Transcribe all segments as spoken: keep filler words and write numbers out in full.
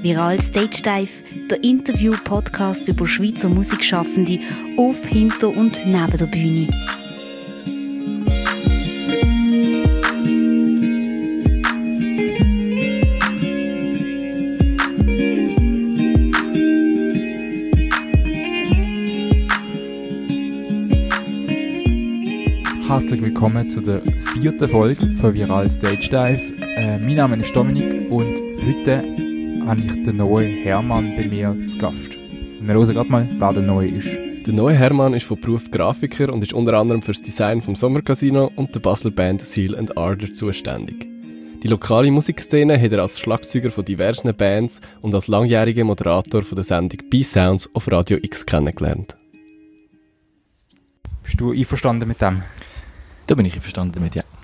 Viral Stage Dive, der Interview-Podcast über Schweizer Musikschaffende auf, hinter und neben der Bühne. Herzlich willkommen zu der vierten Folge von Viral Stage Dive. Äh, mein Name ist Dominik und heute habe ich den neuen Hermann bei mir zu Gast. Wir hören gerade mal, wer der Neue ist. Der neue Hermann ist von Beruf Grafiker und ist unter anderem für das Design vom Sommercasino und der Basler Band Seal and Ardor zuständig. Die lokale Musikszene hat er als Schlagzeuger von diversen Bands und als langjähriger Moderator von der Sendung B-Sounds auf Radio X kennengelernt. Bist du einverstanden mit dem? Da bin ich einverstanden damit, ja.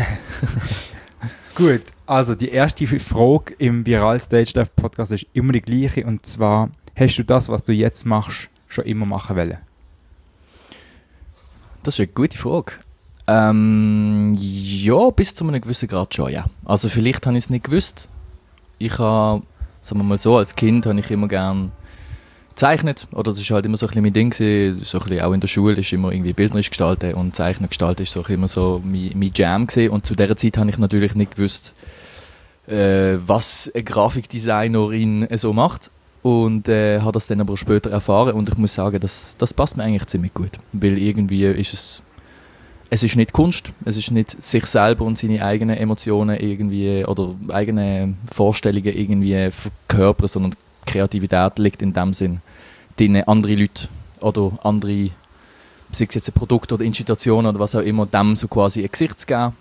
Gut, also die erste Frage im Viral Stage Dive Podcast ist immer die gleiche, und zwar: Hast du das, was du jetzt machst, schon immer machen wollen? Das ist eine gute Frage. Ähm, ja, bis zu einem gewissen Grad schon, ja. Also vielleicht habe ich es nicht gewusst. Ich habe, sagen wir mal so, als Kind habe ich immer gerne gezeichnet, oder das war halt immer so ein bisschen mein Ding gewesen. So ein bisschen auch in der Schule ist immer irgendwie bildnerisch gestalten und Zeichnen gestalten ist so immer so mein, mein Jam gewesen. Und zu dieser Zeit habe ich natürlich nicht gewusst, äh, was eine Grafikdesignerin so macht, und äh, habe das dann aber später erfahren, und ich muss sagen, das, das passt mir eigentlich ziemlich gut, weil irgendwie ist es es ist nicht Kunst, es ist nicht sich selber und seine eigenen Emotionen irgendwie oder eigene Vorstellungen irgendwie verkörpern, sondern Kreativität liegt in dem Sinn drin, andere Leute oder andere, sei es jetzt ein Produkt oder Institution oder was auch immer, dem so quasi ein Gesicht zu geben.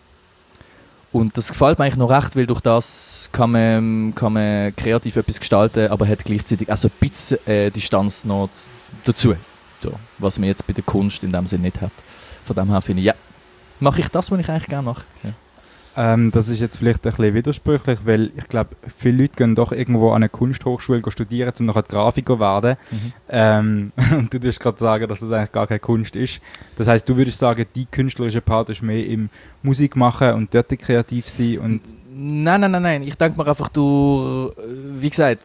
Und das gefällt mir eigentlich noch recht, weil durch das kann man, kann man kreativ etwas gestalten, aber hat gleichzeitig auch so ein bisschen äh, Distanz noch dazu, so, was man jetzt bei der Kunst in dem Sinn nicht hat. Von dem her finde ich, ja, mache ich das, was ich eigentlich gerne mache. Ja. Ähm, das ist jetzt vielleicht ein bisschen widersprüchlich, weil ich glaube, viele Leute gehen doch irgendwo an eine Kunsthochschule studieren, um nachher Grafiker zu werden. Mhm. Ähm, und du würdest gerade sagen, dass das eigentlich gar keine Kunst ist. Das heisst, du würdest sagen, die künstlerische Part ist mehr im Musik machen und dort kreativ sein. Und nein, nein, nein, nein. Ich denke mir einfach, du, wie gesagt,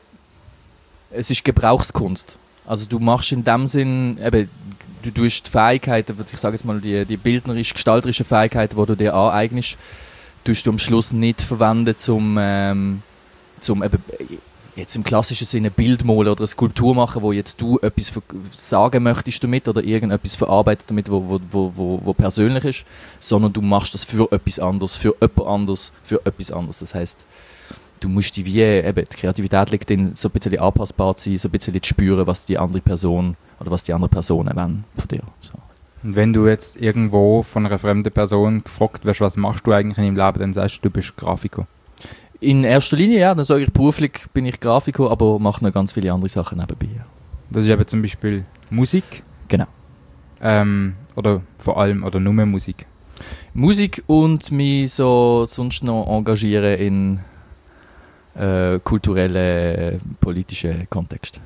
es ist Gebrauchskunst. Also du machst in dem Sinn, eben, du tust die Fähigkeiten, ich sage jetzt mal, die, die bildnerisch-gestalterischen Fähigkeiten, die du dir aneignest, tust du am Schluss nicht verwenden, zum, ähm, zum eben, jetzt im klassischen Sinne Bild malen oder eine Skulptur machen, wo jetzt du etwas sagen möchtest damit oder irgendetwas verarbeiten damit, wo, wo, wo, wo, wo persönlich ist, sondern du machst das für etwas anderes, für jemand anderes, für etwas anderes. Das heisst, du musst die wie, eben, die Kreativität liegt in so ein bisschen anpassbar zu sein, so ein bisschen zu spüren, was die andere Person oder was die andere Personen wollen von dir. So. Und wenn du jetzt irgendwo von einer fremden Person gefragt wirst, was machst du eigentlich in deinem Leben, dann sagst du, du bist Grafiker. In erster Linie, ja. Dann sage ich, beruflich bin ich Grafiker, aber mache noch ganz viele andere Sachen nebenbei. Ja. Das ist eben zum Beispiel Musik. Genau. Ähm, oder vor allem, oder nur Musik. Musik und mich so sonst noch engagieren in äh, kulturellen, politischen Kontext.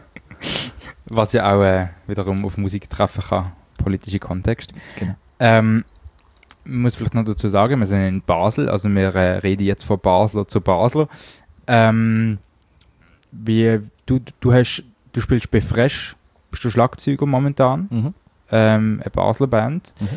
Was ja auch äh, wiederum auf Musik treffen kann. Politische Kontext. Genau. Ähm, ich muss vielleicht noch dazu sagen, wir sind in Basel, also wir äh, reden jetzt von Basler zu Basler. Ähm, wie, du, du, hast, du spielst bei Fresh, bist du Schlagzeuger momentan, mhm. ähm, eine Basler Band. Mhm.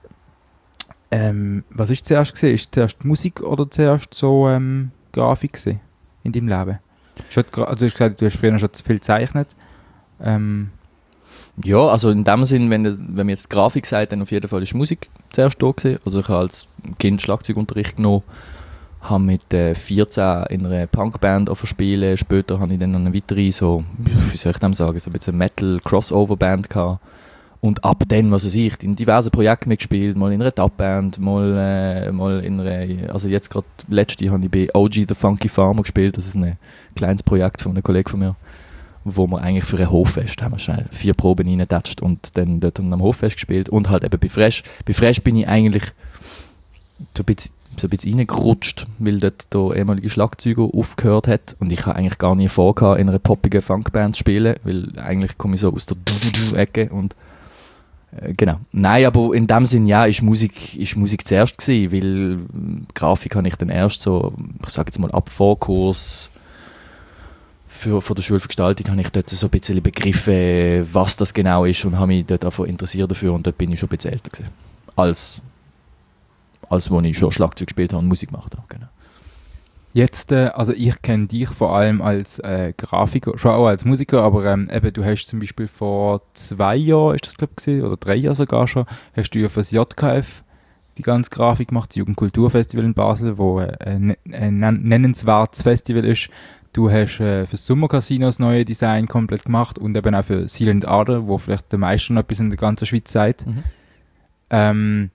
Ähm, was ist zuerst gewesen? Ist zuerst Musik oder zuerst so ähm, Grafik gewesen in deinem Leben? Schon, also du hast gesagt, du hast früher schon zu viel gezeichnet. Ähm, Ja, also in dem Sinn, wenn, wenn man jetzt Grafik sagt, dann auf jeden Fall ist Musik zuerst da gewesen. Also ich habe als Kind Schlagzeugunterricht genommen, habe mit äh, vierzehn in einer Punkband spielen. Später habe ich dann noch eine weitere, so, wie soll ich dem sagen, so ein bisschen Metal-Crossover-Band gehabt. Und ab dann, was weiß ich, in diversen Projekten mitgespielt, mal in einer Top-Band, mal, äh, mal in einer, also jetzt gerade letzte habe ich bei O G The Funky Farmer gespielt. Das ist ein kleines Projekt von einem Kollegen von mir, wo wir eigentlich für ein Hoffest haben wir schnell vier Proben reingetatscht und dann dort am Hoffest gespielt und halt eben bei Fresh. Bei Fresh bin ich eigentlich so ein bisschen, so ein bisschen reingerutscht, weil dort der ehemalige Schlagzeuger aufgehört hat, und ich habe eigentlich gar nie vor, in einer poppigen Funkband zu spielen, weil eigentlich komme ich so aus der Du-Du-Du-Ecke und äh, genau. Nein, aber in dem Sinn, ja, ist Musik, ist Musik zuerst gewesen, weil Grafik habe ich dann erst so, ich sage jetzt mal ab Vorkurs für, von der Schule für Gestaltung habe ich dort so ein bisschen begriffen, was das genau ist und habe mich dort einfach interessiert dafür und dort bin ich schon ein bisschen älter gewesen. Als, als wo ich schon Schlagzeug gespielt habe und Musik gemacht habe. Genau. Jetzt, äh, also ich kenne dich vor allem als äh, Grafiker, schon auch als Musiker, aber ähm, eben, du hast zum Beispiel vor zwei Jahren, ist das glaube ich, oder drei Jahren sogar schon, hast du ja für das J K F die ganze Grafik gemacht, das Jugendkulturfestival in Basel, wo äh, ein, ein nennenswertes Festival ist. Du hast äh, für das Sommercasino das neue Design komplett gemacht und eben auch für Seal and Arder, wo vielleicht der meiste noch etwas in der ganzen Schweiz sagt. Mhm. Ähm,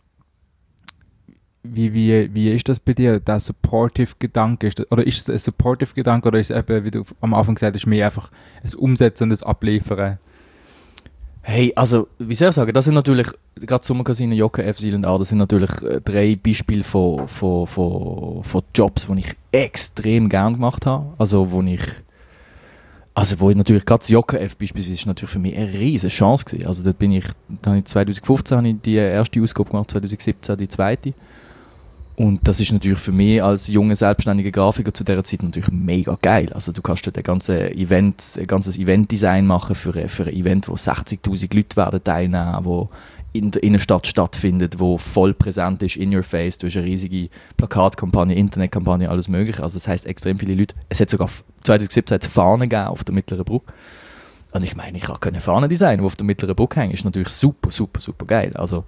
Wie, wie, wie ist das bei dir, der Supportive-Gedanke? Ist das, oder ist es ein Supportive-Gedanke oder ist es eben, wie du am Anfang gesagt hast, mehr einfach ein Umsetzen und ein Abliefern? Hey, also, wie soll ich sagen, das sind natürlich, gerade Sommercasino, J K F, Seal and Arder, das sind natürlich äh, drei Beispiele von, von, von, von Jobs, die ich extrem gern gemacht habe. Also, wo ich, also, wo ich natürlich, gerade das J K F beispielsweise, ist natürlich für mich eine riesige Chance gewesen. Also, dort bin ich, da habe ich zwanzig fünfzehn habe ich die erste Ausgabe gemacht, zwanzig siebzehn die zweite. Und das ist natürlich für mich als junger, selbstständiger Grafiker zu dieser Zeit natürlich mega geil. Also du kannst dort ein ganzes Event, ein ganzes Event-Design machen für, für ein Event, wo sechzigtausend Leute werden teilnehmen, wo in der Innenstadt stattfindet, wo voll präsent ist, in your face. Du hast eine riesige Plakatkampagne, Internetkampagne, alles mögliche. Also das heisst extrem viele Leute. Es hat sogar zwanzig siebzehn Fahnen gegeben auf der Mittleren Brücke. Und ich meine, ich kann keine Fahnen designen, die auf der Mittleren Brücke hängen. Ist natürlich super, super, super geil. Also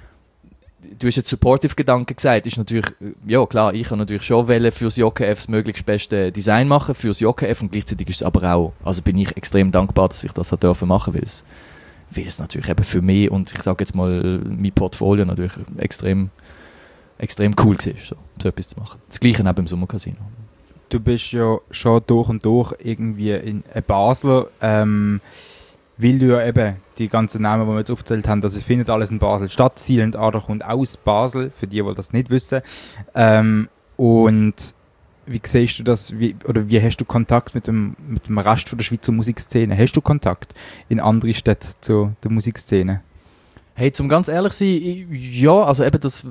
du hast jetzt Supportive-Gedanken gesagt, ist natürlich, ja klar, ich kann natürlich schon wollen, für das J K F das möglichst beste Design machen, für das J K F und gleichzeitig ist es aber auch, also bin ich extrem dankbar, dass ich das dürfen machen, weil es, weil es natürlich eben für mich und ich sage jetzt mal, mein Portfolio natürlich extrem, extrem cool war, so, so etwas zu machen. Das Gleiche auch beim Sommercasino. Du bist ja schon durch und durch irgendwie in Basler, ähm, weil du ja eben die ganzen Namen, die wir jetzt aufgezählt haben, das findet alles in Basel statt. Seal and Arder kommt aus Basel, für die, die das nicht wissen. Ähm, und wie siehst du das, wie, oder wie hast du Kontakt mit dem, mit dem Rest von der Schweizer Musikszene? Hast du Kontakt in andere Städte zu der Musikszene? Hey, zum ganz ehrlich sein, ja, also eben das,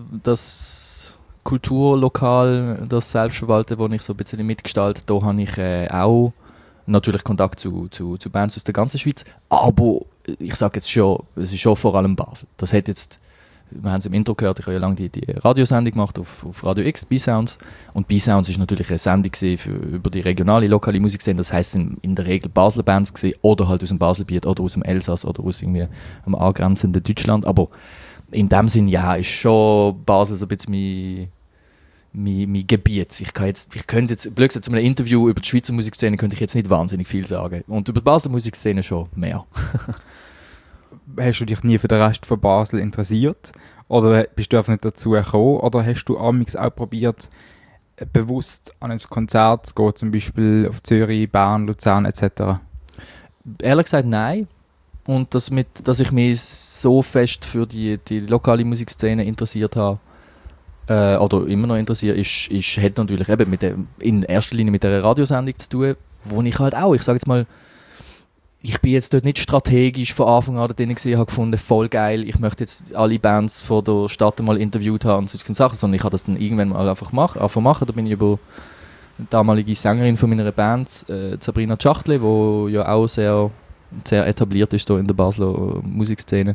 das Kulturlokal, das Selbstverwalten, wo ich so ein bisschen mitgestalte, da habe ich äh, auch natürlich Kontakt zu, zu, zu Bands aus der ganzen Schweiz, aber ich sage jetzt schon, es ist schon vor allem Basel. Das hat jetzt, wir haben es im Intro gehört, ich habe ja lange die, die Radiosendung gemacht auf, auf Radio X, B-Sounds, und B-Sounds ist natürlich eine Sendung für, über die regionale, lokale Musikszene, das heisst in, in der Regel Basler Bands gewesen, oder halt aus dem Baselbiet oder aus dem Elsass oder aus irgendwie einem angrenzenden Deutschland, aber in dem Sinn, ja, ist schon Basel so ein bisschen mein Mein, mein Gebiet. Ich, kann jetzt, ich könnte jetzt, blöd gesagt, zu einem Interview über die Schweizer Musikszene könnte ich jetzt nicht wahnsinnig viel sagen. Und über die Basler Musikszene schon mehr. Hast du dich nie für den Rest von Basel interessiert? Oder bist du einfach nicht dazu gekommen? Oder hast du amigs auch probiert, bewusst an ein Konzert zu gehen, zum Beispiel auf Zürich, Bern, Luzern et cetera? Ehrlich gesagt, nein. Und das mit, dass ich mich so fest für die, die lokale Musikszene interessiert habe, Äh, oder immer noch interessiert, ist, ist, hat natürlich eben mit der, in erster Linie mit der Radiosendung zu tun, wo ich halt auch, ich sage jetzt mal, ich bin jetzt dort nicht strategisch von Anfang an drin gewesen, habe gefunden, voll geil, ich möchte jetzt alle Bands von der Stadt mal interviewt haben und solche Sachen, sondern ich habe das dann irgendwann mal einfach machen, einfach machen. Da bin ich über die damalige Sängerin von meiner Band, äh, Sabrina Tschachtle, die ja auch sehr, sehr etabliert ist hier in der Basler Musikszene.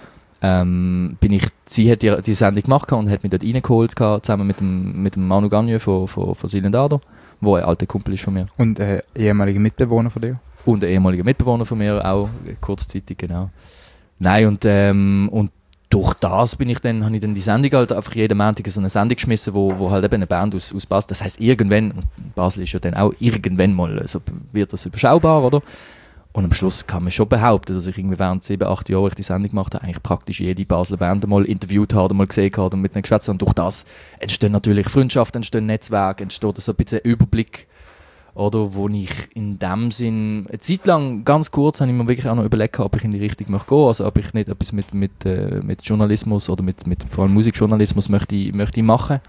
Ähm, bin ich, sie hat die, die Sendung gemacht und hat mich dort reingeholt, zusammen mit dem, mit dem Manu Gagne von, von, von Seal and Arder, der ein alter Kumpel ist von mir. Und ein ehemaliger Mitbewohner von dir? Und ein ehemaliger Mitbewohner von mir, auch kurzzeitig, genau. Nein, und, ähm, und durch das bin ich dann, habe ich dann die Sendung halt einfach jeden Montag so eine Sendung geschmissen, wo, wo halt eben eine Band aus, aus Basel, das heisst irgendwann, und Basel ist ja dann auch irgendwann mal, also wird das überschaubar, oder? Und am Schluss kann man schon behaupten, dass ich irgendwie während sieben, acht Jahren, ich die Sendung gemacht habe, eigentlich praktisch jede Basler Band mal interviewt habe, mal gesehen habe und mit ihnen geschwätzt habe. Und durch das entstehen natürlich Freundschaften, entstehen Netzwerke, entsteht so ein bisschen ein Überblick, oder, wo ich in dem Sinn, eine Zeit lang, ganz kurz, habe ich mir wirklich auch noch überlegt, ob ich in die Richtung möchte gehen, also ob ich nicht etwas mit, mit, äh, mit Journalismus oder mit, mit vor allem Musikjournalismus möchte, möchte machen.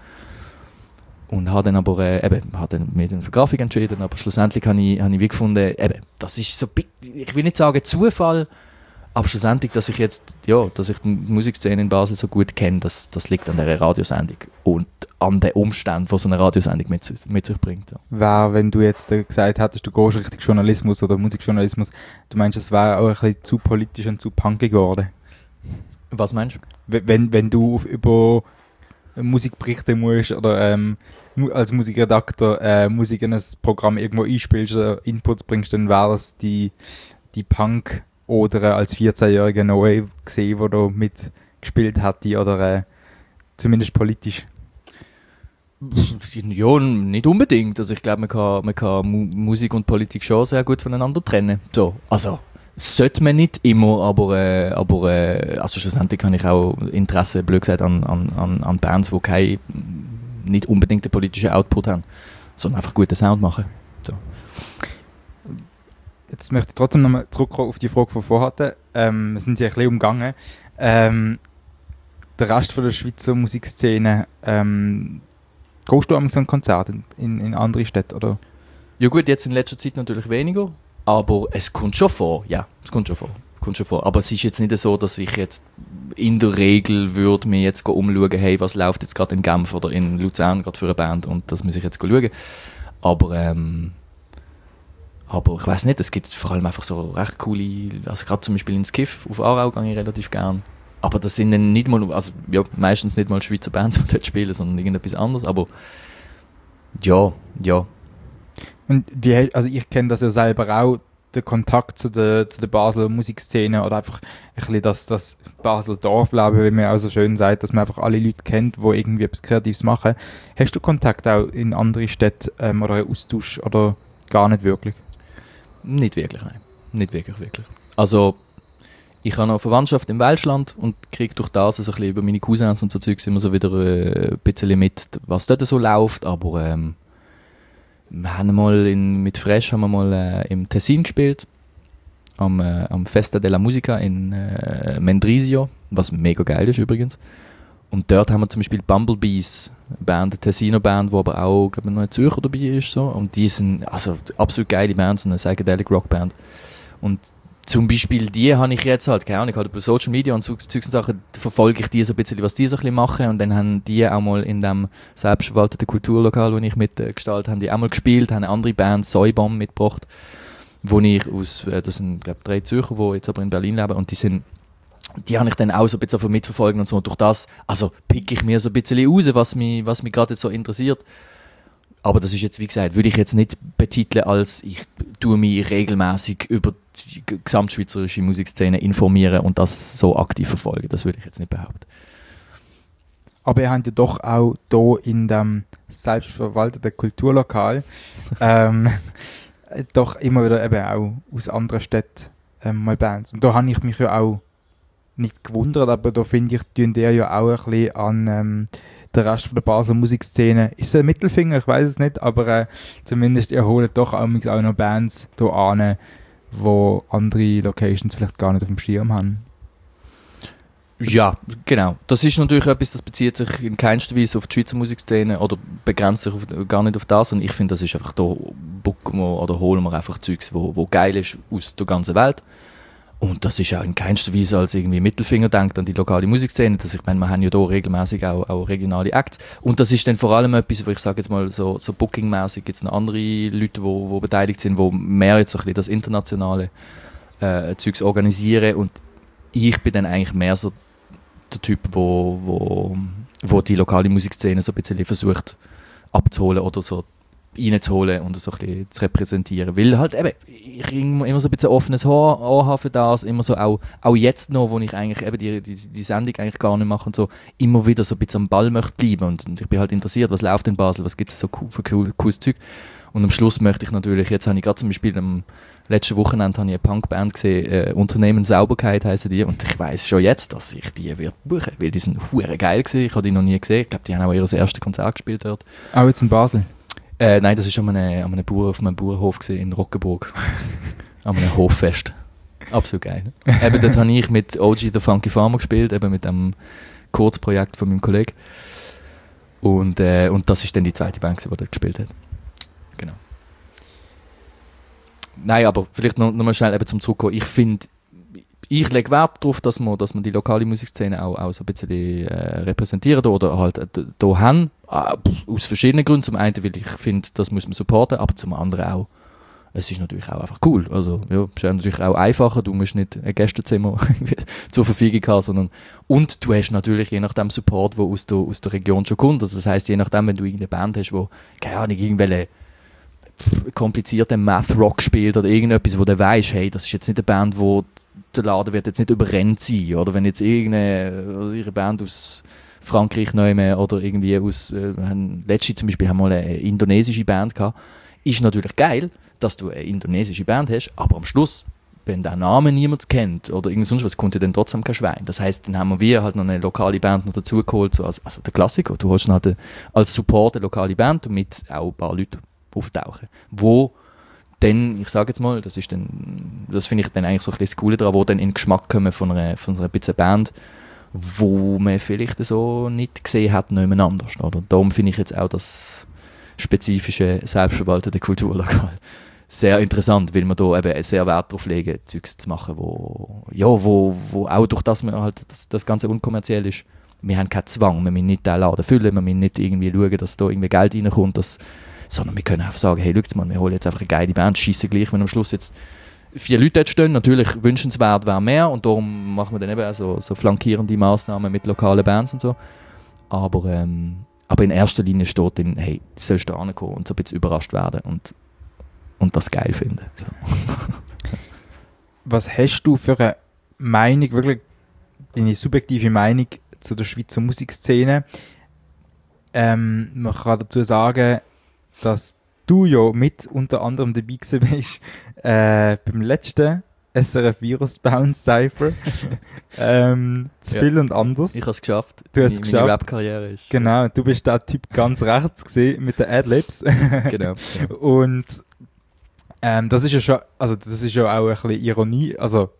Und habe dann aber äh, eben, habe dann mich dann für Grafik entschieden, aber schlussendlich habe ich, habe ich wie gefunden, eben, das ist so, ich will nicht sagen Zufall, aber schlussendlich, dass ich jetzt, ja, dass ich die Musikszene in Basel so gut kenne, das, das liegt an dieser Radiosendung. Und an den Umständen, die so eine Radiosendung mit, mit sich bringt. Ja. Wäre, wenn du jetzt äh, gesagt hättest, du gehst Richtung Journalismus oder Musikjournalismus, du meinst, es wäre auch ein bisschen zu politisch und zu punkig geworden? Was meinst du? Wenn, wenn du auf, über Musik berichten musst oder ähm, als Musikredakteur äh, Musik in ein Programm irgendwo einspielst oder Inputs bringst, dann wäre das die, die Punk- oder als vierzehnjähriger Noe gesehen, wo da mitgespielt hat, die oder äh, zumindest politisch. Ja, nicht unbedingt. Also ich glaube, man kann, man kann Mu- Musik und Politik schon sehr gut voneinander trennen. So, also sollte man nicht immer, aber, äh, aber äh, also schlussendlich habe ich auch Interesse, blöd gesagt, an, an, an Bands, die kein, nicht unbedingt einen politischen Output haben, sondern einfach guten Sound machen. So. Jetzt möchte ich trotzdem nochmal zurückkommen auf die Frage, die wir vorher hatten. Ähm, wir sind ja ein bisschen umgegangen. Ähm, der Rest von der Schweizer Musikszene, ähm, gehst du an so ein Konzert in, in, in andere Städte, oder? Ja gut, jetzt in letzter Zeit natürlich weniger, aber es kommt schon vor, ja, es kommt schon vor. Kommt schon vor. Aber es ist jetzt nicht so, dass ich jetzt in der Regel würde mir jetzt umschauen, hey, was läuft jetzt gerade in Genf oder in Luzern gerade für eine Band und das muss ich jetzt schauen. Aber, ähm, aber ich weiß nicht, es gibt vor allem einfach so recht coole, also gerade zum Beispiel ins Kiff auf Aarau gehe ich relativ gern. Aber das sind dann nicht mal, also ja, meistens nicht mal Schweizer Bands, die dort spielen, sondern irgendetwas anderes. Aber ja, ja. Und wie, also ich kenne das ja selber auch, den Kontakt zu der, zu der Basler Musikszene oder einfach ein bisschen das, das Basler Dorfleben, wie man auch so schön sagt, dass man einfach alle Leute kennt, die irgendwie etwas Kreatives machen. Hast du Kontakt auch in andere Städte ähm, oder einen Austausch oder gar nicht wirklich? Nicht wirklich, nein. Nicht wirklich, wirklich. Also ich habe noch Verwandtschaft im Welschland und kriege durch das also ein bisschen über meine Cousins und so Zeugs immer so wieder äh, ein bisschen mit, was dort so läuft, aber ähm, wir haben mal in, mit Fresh haben wir mal äh, im Tessin gespielt, am, äh, am Festa della Musica in äh, Mendrisio, was mega geil ist übrigens. Und dort haben wir zum Beispiel Bumblebees, eine Band, eine Tessiner-Band, die aber auch, glaube ich, noch in Zürcher dabei ist. So. Und die sind also absolut geile Band, so eine Psychedelic Rock-Band. Und zum Beispiel die habe ich jetzt halt, keine Ahnung, halt über Social Media und so Zeugs und Sachen verfolge ich die so ein bisschen, was die so ein bisschen machen. Und dann haben die auch mal in dem selbstverwalteten Kulturlokal, wo ich mitgestaltet habe, haben die auch mal gespielt, haben eine andere Band, Soybomb, mitgebracht, wo ich aus, äh, das sind glaube ich drei Zürcher, die jetzt aber in Berlin leben und die sind, die habe ich dann auch so ein bisschen mitverfolgt und so. Und durch das, also pick ich mir so ein bisschen raus, was mich, was mich gerade jetzt so interessiert. Aber das ist jetzt, wie gesagt, würde ich jetzt nicht betiteln als ich tue mich regelmäßig über die gesamtschweizerische Musikszene informieren und das so aktiv verfolgen. Das würde ich jetzt nicht behaupten. Aber ihr habt ja doch auch hier in dem selbstverwalteten Kulturlokal ähm, doch immer wieder eben auch aus anderen Städten ähm, mal Bands. Und da habe ich mich ja auch nicht gewundert, aber da finde ich, tun der ja auch ein bisschen an ähm, der Rest von der Basler Musikszene. Ist es ein Mittelfinger? Ich weiß es nicht, aber äh, zumindest ihr holt doch auch noch Bands hier an, wo andere Locations vielleicht gar nicht auf dem Schirm haben. Ja, genau. Das ist natürlich etwas, das bezieht sich in keinster Weise auf die Schweizer Musikszene oder begrenzt sich auf, gar nicht auf das. Und ich finde, das ist einfach, da bucken wir oder holen wir einfach Zeugs, wo, wo geil ist aus der ganzen Welt. Und das ist auch in keinster Weise als irgendwie Mittelfinger denkt an die lokale Musikszene. Das, ich meine, wir haben ja hier regelmäßig auch, auch regionale Acts. Und das ist dann vor allem etwas, wo ich sage jetzt mal so, so Booking-mäßig gibt es noch andere Leute, die wo, wo beteiligt sind, die mehr jetzt ein bisschen das internationale äh, Zeugs organisieren. Und ich bin dann eigentlich mehr so der Typ, wo, wo, wo die lokale Musikszene so ein bisschen versucht abzuholen oder so reinzuholen und so ein bisschen zu repräsentieren. Weil halt eben, ich immer so ein bisschen offenes Ohr, Ohr habe für das, immer so auch, auch jetzt noch, wo ich eigentlich eben die, die, die Sendung eigentlich gar nicht mache und so, immer wieder so ein bisschen am Ball möchte bleiben und, und ich bin halt interessiert, was läuft in Basel, was gibt es so cool, für cool, cooles Zeug. Und am Schluss möchte ich natürlich, jetzt habe ich gerade zum Beispiel am letzten Wochenende habe ich eine Punkband gesehen, äh, Unternehmen Sauberkeit heissen die und ich weiss schon jetzt, dass ich die wird buchen, weil die sind hure geil gewesen, ich habe die noch nie gesehen, ich glaube, die haben auch ihr erstes Konzert gespielt dort. Auch jetzt in Basel? Äh, nein, das war an einem, an einem Bauer, auf einem Bauernhof in Rockenburg. An einem Hoffest. Absolut geil. Ne? Eben dort habe ich mit O G The Funky Farmer gespielt, eben mit dem Kurzprojekt von meinem Kollegen. Und, äh, und das ist dann die zweite Band, die dort gespielt hat. Genau. Nein, aber vielleicht noch, noch mal schnell eben zum Zurückkommen. Ich finde, ich lege Wert darauf, dass man, dass man die lokale Musikszene auch, auch so ein bisschen äh, repräsentieren oder halt äh, da haben. Ah, pff, aus verschiedenen Gründen. Zum einen, weil ich finde, das muss man supporten, aber zum anderen auch, es ist natürlich auch einfach cool. Also, ja, es ist natürlich auch einfacher. Du musst nicht ein Gästezimmer zur Verfügung haben, sondern und du hast natürlich je nachdem Support, der aus der, aus der Region schon kommt. Also das heisst, je nachdem, wenn du irgendeine Band hast, wo, keine Ahnung, irgendwelche komplizierten Math-Rock spielt oder irgendetwas, wo du weißt, hey, das ist jetzt nicht eine Band, wo der Laden wird jetzt nicht überrennt sein. Oder wenn jetzt irgendeine also ihre Band aus Frankreich nehmen oder irgendwie aus, äh, letztes zum Beispiel haben wir mal eine indonesische Band gehabt, ist natürlich geil, dass du eine indonesische Band hast, aber am Schluss, wenn der Name niemand kennt oder irgend sonst was, kommt ja dann trotzdem kein Schwein. Das heisst, dann haben wir halt noch eine lokale Band noch dazu geholt, so als, also der Klassiker, du holst dann halt als Support eine lokale Band, damit auch ein paar Leute auftauchen, wo dann, ich sage jetzt mal, das ist dann, das finde ich dann eigentlich so ein bisschen das Coole daran, wo dann in den Geschmack kommen von einer, von einer bisschen Band, wo man vielleicht so nicht gesehen hat, niemand anders. Oder? Darum finde ich jetzt auch das spezifische, selbstverwaltete Kulturlokal sehr interessant, weil wir da eben sehr Wert darauf legen, Zeugs zu machen, wo, ja, wo, wo auch durch das, wir halt das, das Ganze unkommerziell ist, wir haben keinen Zwang, wir müssen nicht den Laden füllen, wir müssen nicht irgendwie schauen, dass da irgendwie Geld reinkommt, dass, sondern wir können einfach sagen, hey, schau mal, wir holen jetzt einfach eine geile Band, schiessen gleich, wenn am Schluss jetzt vier Leute dort stehen, natürlich wünschenswert wäre mehr und darum machen wir dann eben so, so flankierende Massnahmen mit lokalen Bands und so, aber, ähm, aber in erster Linie steht dann, hey, du sollst da ankommen und so ein bisschen überrascht werden und und das geil finden. So. Was hast du für eine Meinung, wirklich deine subjektive Meinung zu der Schweizer Musikszene? Ähm, man kann dazu sagen, dass du ja mit unter anderem dabei gewesen bist äh, beim letzten S R F Virus Bounce Cypher. ähm, zu Ja. viel und anders. Ich habe es geschafft. Du hast es meine, geschafft. Meine Rap-Karriere ist... Genau, du bist der Typ ganz rechts gesehen mit den Adlibs. Genau. genau. Und ähm, das ist ja schon, also das ist ja auch ein bisschen Ironie, also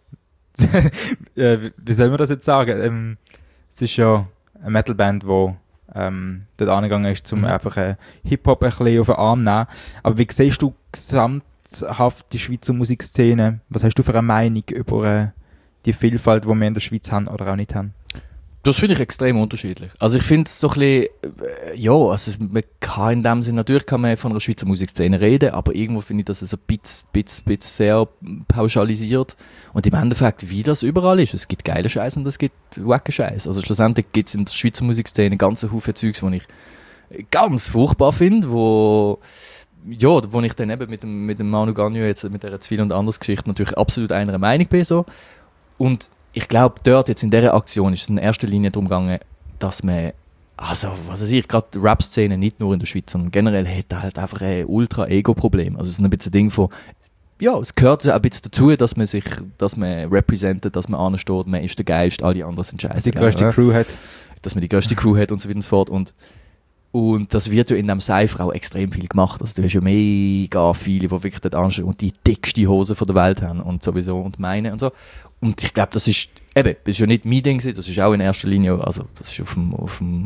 äh, wie soll man das jetzt sagen? Ähm, es ist ja eine Metalband, die ähm, dort angegangen ist, um Mhm. einfach äh, Hip-Hop ein bisschen auf den Arm zu nehmen. Aber wie siehst du gesamthaft die Schweizer Musikszene? Was hast du für eine Meinung über äh, die Vielfalt, die wir in der Schweiz haben oder auch nicht haben? Das finde ich extrem unterschiedlich. Also ich finde es so ein bisschen, äh, ja, also man kann in dem Sinne, natürlich kann man von einer Schweizer Musikszene reden, aber irgendwo finde ich das so ein bisschen, bisschen, bisschen sehr pauschalisiert. Und im Endeffekt, wie das überall ist, es gibt geile Scheiß und es gibt wacke Scheiß. Also schlussendlich gibt es in der Schweizer Musikszene ganze Haufen Zeugs, die ich ganz furchtbar finde, wo ja, wo ich dann eben mit dem, mit dem Manu Gagnon jetzt mit dieser Zwiel- und Anders-Geschichte natürlich absolut einer Meinung bin. So. Und ich glaube, dort jetzt in dieser Aktion ist es in erster Linie darum gegangen, dass man, also was weiß ich, gerade die Rap-Szene nicht nur in der Schweiz, sondern generell hat halt einfach ein Ultra-Ego-Problem. Also es ist ein bisschen ein Ding von, ja, es gehört auch ein bisschen dazu, dass man sich, dass man representet, dass man ansteht, man ist der Geilste, alle anderen sind scheiße. Die grösste Crew hat. Dass man die größte Crew hat und so weiter und so fort. Und Und das wird ja in diesem Cypher auch extrem viel gemacht. Also du hast ja mega viele, die wirklich dort anstehen und die dickste Hose von der Welt haben und sowieso und meine und so. Und ich glaube, das ist eben, das ist ja nicht mein Ding, das ist auch in erster Linie, also das ist auf dem, auf dem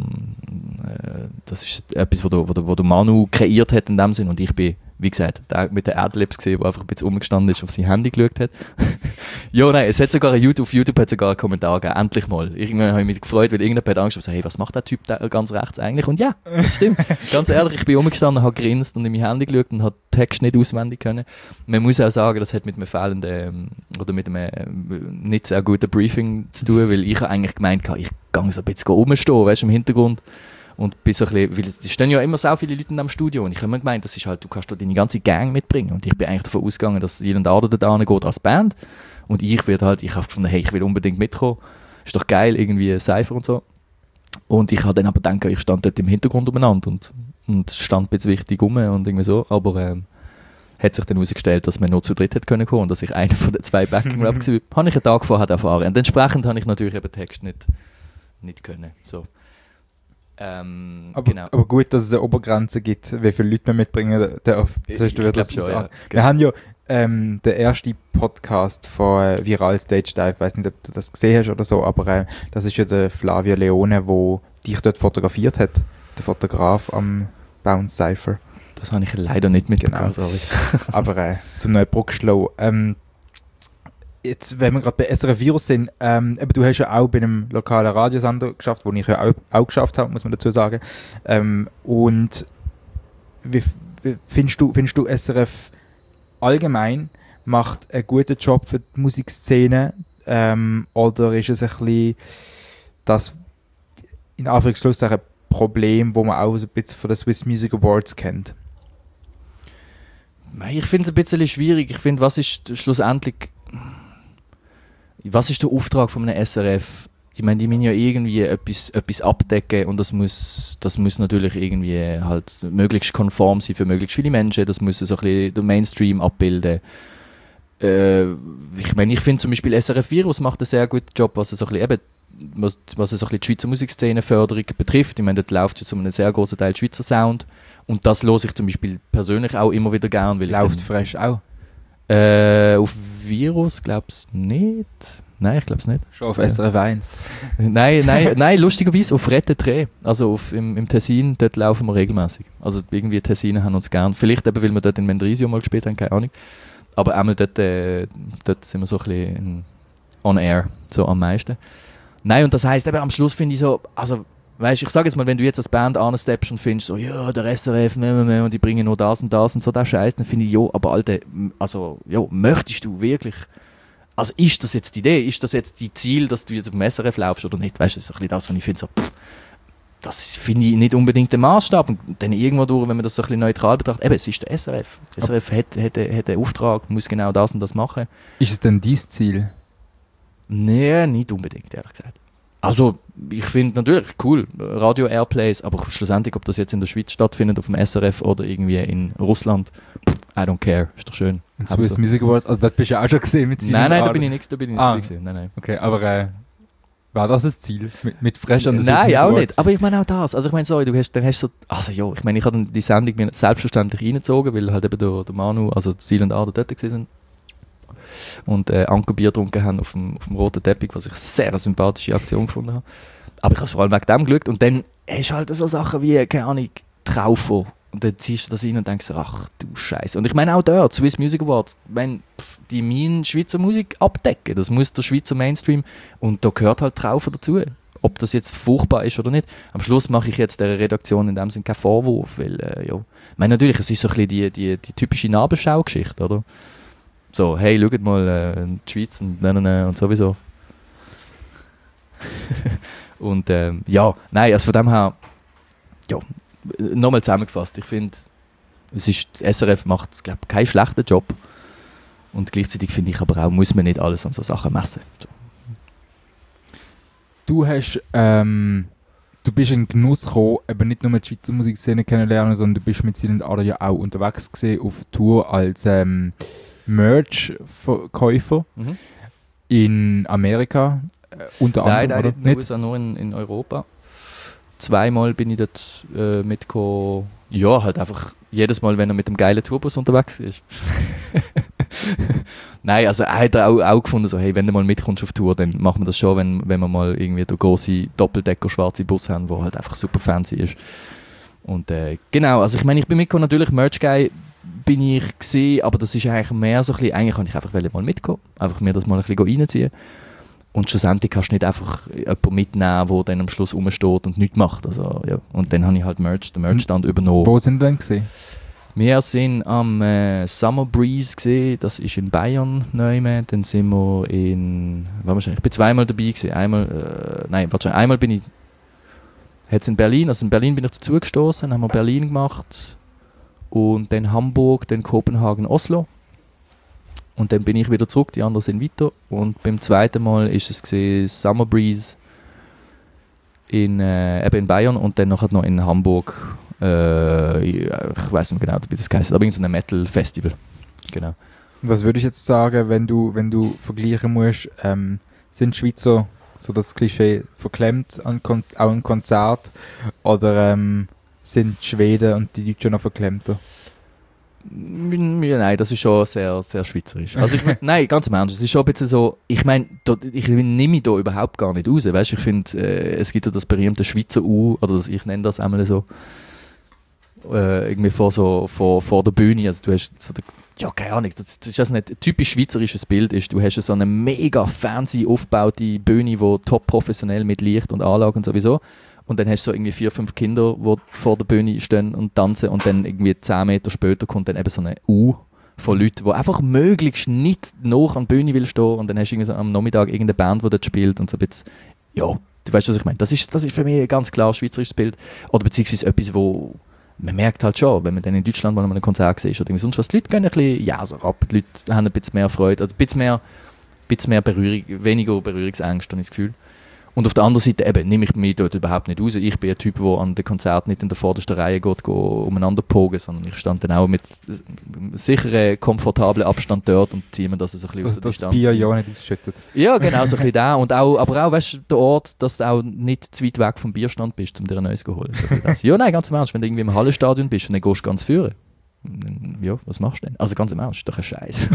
äh, das ist etwas, wo der, wo der, wo der Manu kreiert hat in dem Sinn und ich bin, wie gesagt, der mit den Adlibs gesehen, der einfach ein bisschen umgestanden ist, auf sein Handy geschaut hat. Ja, nein, es hat sogar ein YouTube, auf YouTube hat sogar einen Kommentar gegeben, endlich mal. Irgendwann habe ich mich gefreut, weil irgendjemand hat Angst, so, hey, was macht der Typ da ganz rechts eigentlich? Und ja, das stimmt. Ganz ehrlich, ich bin umgestanden, habe grinst und in mein Handy geschaut und habe den Text nicht auswendig können. Man muss auch sagen, das hat mit einem fehlenden, ähm, oder mit einem ähm, nicht sehr guten Briefing zu tun, weil ich habe eigentlich gemeint, ich gehe so ein bisschen rumstehen, weißt du, im Hintergrund. Und bis ein bisschen, weil es stehen ja immer so viele Leute in diesem Studio und ich habe immer gemeint, das ist halt, du kannst da deine ganze Gang mitbringen und ich bin eigentlich davon ausgegangen, dass Elend Ader da geht als Band und ich werde halt, ich habe gefunden, hey, ich will unbedingt mitkommen, ist doch geil, irgendwie Cypher und so. Und ich habe dann aber gedacht, ich stand dort im Hintergrund umeinander und, und stand ein bisschen wichtig rum und irgendwie so, aber ähm, hat sich dann herausgestellt, dass man nur zu dritt hätte können kommen und dass ich einer von den zwei Backing-Raps war, habe ich einen Tag vorher erfahren und entsprechend habe ich natürlich eben Text nicht, nicht können, so. Ähm, aber, genau. aber gut, dass es eine Obergrenze gibt, wie viele Leute wir mitbringen dürfen. Das Ich- ich glaub das schon, das ja. an. Wir Genau. haben ja ähm, den ersten Podcast von äh, Viral Stage Dive, ich weiß nicht, ob du das gesehen hast oder so, aber äh, das ist ja der Flavio Leone, der dich dort fotografiert hat, der Fotograf am Bounce Cypher. Das habe ich leider nicht mitbekommen, Genau. sorry. Aber äh, zum neuen Bruckschlau. Ähm, jetzt, wenn wir gerade bei S R F Virus sind, ähm, eben, du hast ja auch bei einem lokalen Radiosender geschafft, wo ich ja auch, auch geschafft habe, muss man dazu sagen. Ähm, und wie, wie findest du, findest du S R F allgemein macht einen guten Job für die Musikszene, ähm, oder ist es ein bisschen das, in Anführungszeichen, Problem, wo man auch so ein bisschen von den Swiss Music Awards kennt? Ich finde es ein bisschen schwierig. Ich finde, was ist schlussendlich, was ist der Auftrag von einem S R F? Ich meine, die müssen ja irgendwie etwas, etwas abdecken und das muss, das muss natürlich irgendwie halt möglichst konform sein für möglichst viele Menschen. Das muss so ein bisschen den Mainstream abbilden. Äh, ich meine, ich finde zum Beispiel S R F Virus macht einen sehr guten Job, was es so ein bisschen, eben, was, was es so ein bisschen die Schweizer Musikszene-Förderung betrifft. Ich meine, dort läuft ja zu einem sehr großen Teil Schweizer Sound. Und das höre ich zum Beispiel persönlich auch immer wieder gern. Weil Läuft ich Fresh auch? Äh, auf Virus glaub's nicht. Nein, ich glaub's nicht. Schon auf S R F eins? nein, nein, nein, lustigerweise auf Rette Tre. Also auf, im, im Tessin, dort laufen wir regelmäßig. Also irgendwie Tessiner haben uns gern. Vielleicht eben, weil wir dort in Mendrisio mal gespielt haben, keine Ahnung. Aber einmal dort, äh, dort sind wir so ein bisschen on air, so am meisten. Nein, und das heisst eben am Schluss finde ich so, also weißt, ich sage jetzt mal, wenn du jetzt als Band ansteppst und findest so, ja, der S R F, und die bringen nur das und das und so, das Scheiß, dann finde ich, ja, aber Alter, also, ja, möchtest du wirklich, also ist das jetzt die Idee, ist das jetzt die Ziel, dass du jetzt auf dem S R F laufst oder nicht, weißt du, das ist ein bisschen das, was ich finde, so, pff, das finde ich nicht unbedingt der Maßstab und dann irgendwo durch, wenn man das so ein bisschen neutral betrachtet, eben, es ist der S R F, der S R F hat, hat, hat einen Auftrag, muss genau das und das machen. Ist es denn dein Ziel? Nee, nicht unbedingt, ehrlich gesagt. Also, ich finde natürlich cool, Radio-Airplays, aber schlussendlich, ob das jetzt in der Schweiz stattfindet, auf dem S R F oder irgendwie in Russland, I don't care, ist doch schön. Und Swiss Music Awards, also das bist du ja auch schon gesehen mit Nein, nein, da bin ich nichts, da bin ich nicht ah, gesehen, nein, nein. Okay, aber äh, war das das Ziel? Mit, mit Fresh an der Swiss Nein, Music auch Awards? nicht, aber ich meine auch das, also ich meine, sorry, du hast, dann hast du, also ja, ich meine, ich habe die Sendung mir selbstverständlich reingezogen, weil halt eben der, der Manu, also Seal und Ader dort waren und äh, Ankerbier getrunken haben auf dem, auf dem roten Teppich, was ich sehr eine sympathische Aktion gefunden habe. Aber ich habe es vor allem wegen dem geschaut und dann hast du halt so Sachen wie, keine Ahnung, Traufer. Und dann ziehst du das rein und denkst, ach du Scheiße. Und ich meine auch dort, Swiss Music Awards, wenn die meinen Schweizer Musik abdecken, das muss der Schweizer Mainstream und da gehört halt Traufer dazu. Ob das jetzt furchtbar ist oder nicht. Am Schluss mache ich jetzt der Redaktion in dem Sinne keinen Vorwurf, weil, äh, ja. Ich meine natürlich, es ist so ein bisschen die, die, die typische Nabelschau-Geschichte, oder? So, hey, schaut mal, äh, die Schweiz und, nein, nein, und sowieso. Und ähm, ja, nein, also von dem her, ja, nochmal zusammengefasst, ich finde, es ist, S R F macht, glaube ich, keinen schlechten Job und gleichzeitig finde ich aber auch, muss man nicht alles an so Sachen messen. So. Du hast, ähm, du bist in den Genuss gekommen, eben nicht nur die Schweizer Musikszene kennenlernen, sondern du bist mit Seal und Ader ja auch unterwegs gewesen, auf Tour als ähm, Merch-Verkäufer mhm. in Amerika. Unter nein, anderem, nein, nicht, nicht? Nur in, in Europa. Zweimal bin ich dort äh, mitgekommen. Ja, halt einfach jedes Mal, wenn er mit dem geilen Tourbus unterwegs ist. Nein, also er hat auch, auch gefunden, so, hey, wenn du mal mitkommst auf Tour, dann machen wir das schon, wenn, wenn wir mal irgendwie den großen Doppeldecker schwarze Bus haben, der halt einfach super fancy ist. Und äh, genau, also ich meine, ich bin mitgekommen, natürlich Merch Guy bin ich gesehen, aber das ist eigentlich mehr so ein bisschen, eigentlich kann ich einfach mal mitkommen, einfach mir das mal ein bisschen reinziehen. Und schlussendlich kannst du nicht einfach jemanden mitnehmen, der dann am Schluss rumsteht und nichts macht. Also, ja. Und dann habe ich halt Merch, den Merchstand übernommen. Wo sind wir denn gesehen? Wir sind am äh, Summer Breeze gesehen, das ist in Bayern neu. Dann sind wir in, ich bin zweimal dabei gewesen. Einmal, äh, nein, warte, einmal bin ich, jetzt in Berlin, also in Berlin bin ich dazu gestoßen, haben wir Berlin gemacht und dann Hamburg, dann Kopenhagen, Oslo. Und dann bin ich wieder zurück, die anderen sind weiter. Und beim zweiten Mal ist es gesehen, Summer Breeze in, äh, eben in Bayern und dann nachher noch in Hamburg. Äh, ich weiß nicht genau, wie das heißt, aber irgendein Metal-Festival. Genau. Was würde ich jetzt sagen, wenn du, wenn du vergleichen musst, ähm, sind Schweizer, so das Klischee, verklemmt an Kon- auch ein Konzert oder ähm, sind die Schweden und die Deutschen noch verklemmter? Ja, nein, das ist schon sehr, sehr schweizerisch. Also ich, nein, ganz im Ernst, es ist schon ein bisschen so, ich meine, ich nehme mich da überhaupt gar nicht raus, weißt? Ich finde, äh, es gibt ja das berühmte Schweizer U, oder das, ich nenne das einmal so, äh, irgendwie vor, so, vor, vor der Bühne. Also du hast so der, ja, keine Ahnung, das, das ist also nicht ein typisch schweizerisches Bild ist. Du hast so eine mega fancy aufgebaute Bühne, die top professionell mit Licht und Anlagen und sowieso. Und dann hast du so irgendwie vier, fünf Kinder, die vor der Bühne stehen und tanzen und dann irgendwie zehn Meter später kommt dann eben so eine U von Leuten, die einfach möglichst nicht noch an der Bühne will stehen und dann hast du irgendwie so am Nachmittag irgendeine Band, die dort spielt und so ein bisschen, ja, du weißt, was ich meine. Das ist, das ist für mich ein ganz klar schweizerisches Bild. Oder beziehungsweise etwas, wo man merkt halt schon, wenn man dann in Deutschland mal ein Konzert sieht oder irgendwie sonst was, die Leute gehen ein bisschen jäser ab, die Leute haben ein bisschen mehr Freude, also ein bisschen mehr, ein bisschen mehr Berührung, weniger Berührungsängste, habe ich das Gefühl. Und auf der anderen Seite eben, nehme ich mich dort überhaupt nicht raus. Ich bin ein Typ, der an den Konzerten nicht in der vordersten Reihe geht, geht umeinander pogen, sondern ich stand dann auch mit sicherem, komfortablen Abstand dort und ziehe mir das so ein bisschen dass aus der das Distanz. Bier ja nicht ausschüttet. Ja, genau, so ein bisschen da. Und auch, aber auch, weißt du, der Ort, dass du auch nicht zu weit weg vom Bierstand bist, um dir ein neues zu holen. So ja, nein, ganz im Ernst, wenn du irgendwie im Hallenstadion bist und dann gehst du ganz führen. Ja, was machst du denn? Also ganz im Ernst, ist doch ein Scheiß.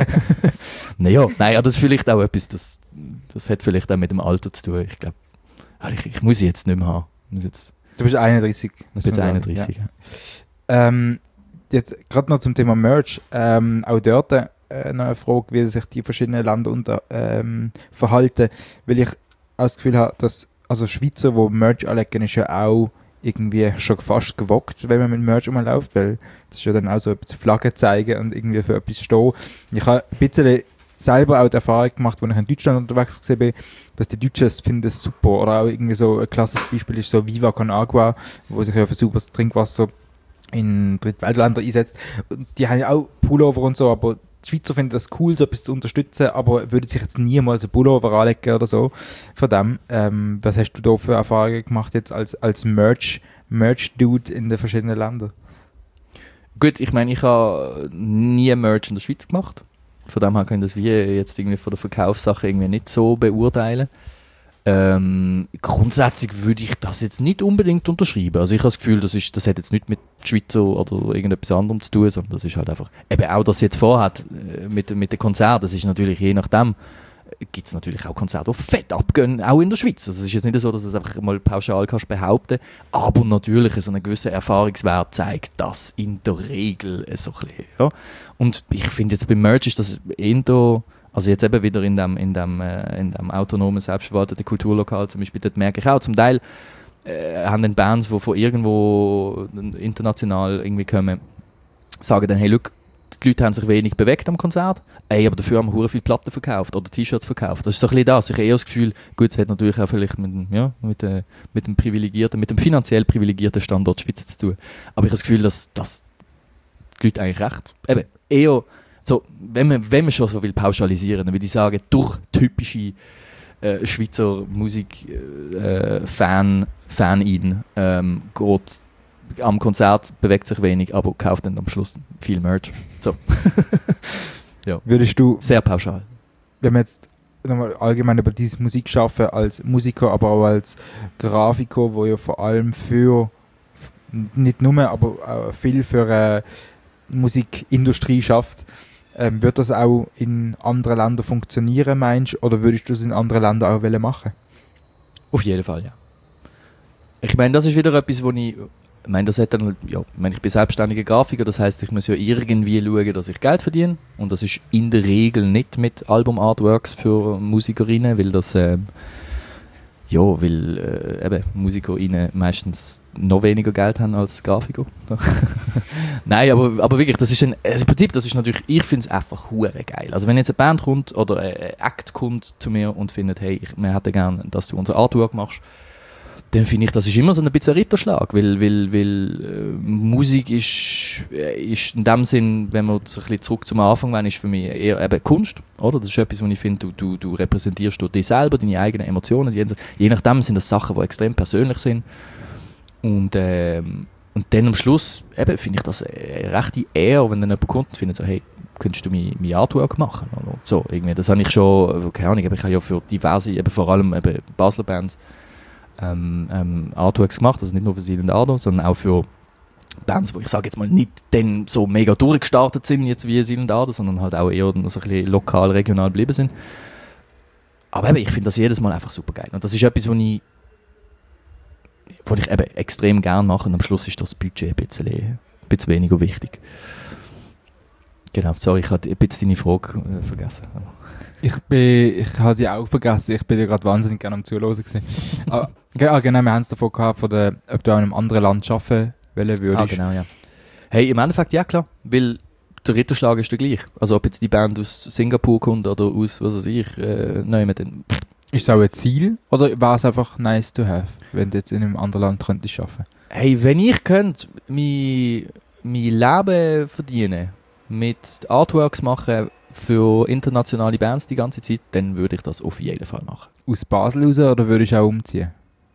naja, nein, ja, das ist vielleicht auch etwas, das, das hat vielleicht auch mit dem Alter zu tun. Ich glaube, ich, ich muss jetzt nicht mehr haben. Muss jetzt, Du bist einunddreißig. ich bin jetzt einunddreißig, ja. Ja. Ähm, jetzt gerade noch zum Thema Merch. Ähm, auch dort äh, noch eine Frage, wie sich die verschiedenen Länder unter, ähm, verhalten. Weil ich auch das Gefühl habe, dass also Schweizer, die Merch anlegen, ist ja auch irgendwie schon fast gewockt, wenn man mit Merch rumläuft, weil das ist ja dann auch so etwas Flaggen zeigen und irgendwie für etwas stehen. Ich habe ein bisschen selber auch die Erfahrung gemacht, als ich in Deutschland unterwegs war, dass die Deutschen es finden es super. Oder auch irgendwie so ein klassisches Beispiel ist so Viva Con Agua, wo sich ja für sauberes Trinkwasser in Drittweltländern einsetzt. Die haben ja auch Pullover und so, aber die Schweizer finden das cool, so etwas zu unterstützen, aber würden sich jetzt niemals ein Pullover anlegen oder so. Von dem, ähm, was hast du da für Erfahrungen gemacht jetzt als, als Merch, Merch-Dude in den verschiedenen Ländern? Gut, ich meine, ich habe nie Merch in der Schweiz gemacht. Von dem her kann ich das wie jetzt irgendwie von der Verkaufssache irgendwie nicht so beurteilen. Ähm, grundsätzlich würde ich das jetzt nicht unbedingt unterschreiben. Also ich habe das Gefühl, das, ist, das hat jetzt nichts mit Schweizer oder irgendetwas anderem zu tun, sondern das ist halt einfach, eben auch, dass es jetzt vorhat mit, mit den Konzerten, das ist natürlich je nachdem, gibt es natürlich auch Konzerte, die fett abgehen, auch in der Schweiz. Also es ist jetzt nicht so, dass du es einfach mal pauschal kannst behaupten, aber natürlich so ein gewisser Erfahrungswert zeigt das in der Regel so ein bisschen. Ja. Und ich finde jetzt beim Merch ist das eher, also jetzt eben wieder in dem, in dem, äh, in dem autonomen, selbstverwalteten Kulturlokal zum Beispiel, dort merke ich auch, zum Teil äh, haben dann Bands, die von irgendwo international irgendwie kommen, sagen dann, hey, look, die Leute haben sich wenig bewegt am Konzert, ey, aber dafür haben wir hure viele Platten verkauft oder T-Shirts verkauft. Das ist so ein bisschen das. Ich habe eher das Gefühl, gut, es hat natürlich auch vielleicht mit, ja, mit, äh, mit dem privilegierten, mit dem finanziell privilegierten Standort Schweiz zu tun. Aber ich habe das Gefühl, dass, dass die Leute eigentlich recht, eben, eher so, wenn man, wenn man schon so will pauschalisieren, dann würde ich sagen, durch typische äh, Schweizer Musik-Fan, äh, Fan ähm, geht am Konzert bewegt sich wenig, aber kauft dann am Schluss viel Merch. So. Ja. Würdest du, sehr pauschal. wenn wir jetzt nochmal allgemein über diese Musik schaffen, als Musiker, aber auch als Grafiker, wo ja vor allem für, nicht nur, aber auch viel für äh, Musikindustrie schafft, ähm, wird das auch in anderen Ländern funktionieren, meinst du? Oder würdest du es in anderen Ländern auch wollen machen? Auf jeden Fall, ja. Ich meine, das ist wieder etwas, wo ich Ich meine, das hat dann, ja, ich meine, ich bin selbstständiger Grafiker, das heisst, ich muss ja irgendwie schauen, dass ich Geld verdiene. Und das ist in der Regel nicht mit Album-Artworks für Musikerinnen, weil das, äh, ja, weil äh, eben Musikerinnen meistens noch weniger Geld haben als Grafiker. Nein, aber, aber wirklich, das ist ein, also im Prinzip, das ist natürlich, ich finde es einfach hure geil. Also wenn jetzt eine Band kommt oder ein Act kommt zu mir und findet, hey, ich, wir hätten gerne, dass du unser Artwork machst, dann finde ich, das ist immer so ein bisschen ein Ritterschlag, weil, weil, weil äh, Musik ist, äh, ist in dem Sinn, wenn wir so ein bisschen zurück zum Anfang wollen, ist für mich eher eben Kunst, oder? Das ist etwas, wo ich finde, du, du, du repräsentierst du dich selber, deine eigenen Emotionen, je, je nachdem sind das Sachen, die extrem persönlich sind und, ähm, und dann am Schluss eben finde ich das eine rechte Ehre, wenn dann jemand kommt und findet so, hey, könntest du mein, mein Artwork machen? Oder so, irgendwie, das habe ich schon, keine Ahnung, ich habe ja für diverse, eben vor allem eben Basler Bands, Ähm, ähm, Artworks gemacht, also nicht nur für Silent Ardo, sondern auch für Bands, wo ich sage jetzt mal nicht dann so mega durchgestartet sind jetzt wie Silent Ardo, sondern halt auch eher so ein bisschen lokal, regional geblieben sind. Aber eben, ich finde das jedes Mal einfach super geil. Und das ist etwas, wo ich was ich eben extrem gerne mache und am Schluss ist das Budget ein bisschen, ein bisschen weniger wichtig. Genau, sorry, ich habe ein bisschen deine Frage äh, vergessen. Ich bin, ich habe sie auch vergessen, ich bin ja gerade wahnsinnig gerne am Zuhören gewesen. ah, genau, genau, wir haben es davon gehabt, von der, ob du in einem anderen Land arbeiten wollen würdest. Ah, genau, ja. Hey, im Endeffekt ja klar, weil der Ritterschlag ist der gleich. Also ob jetzt die Band aus Singapur kommt oder aus, was weiß ich, äh, nehmen dann... Ist es auch ein Ziel oder war es einfach nice to have, wenn du jetzt in einem anderen Land könntest arbeiten? Hey, wenn ich könnte mein, mein Leben verdienen, mit Artworks machen für internationale Bands die ganze Zeit, dann würde ich das auf jeden Fall machen. Aus Basel raus oder würdest du auch umziehen?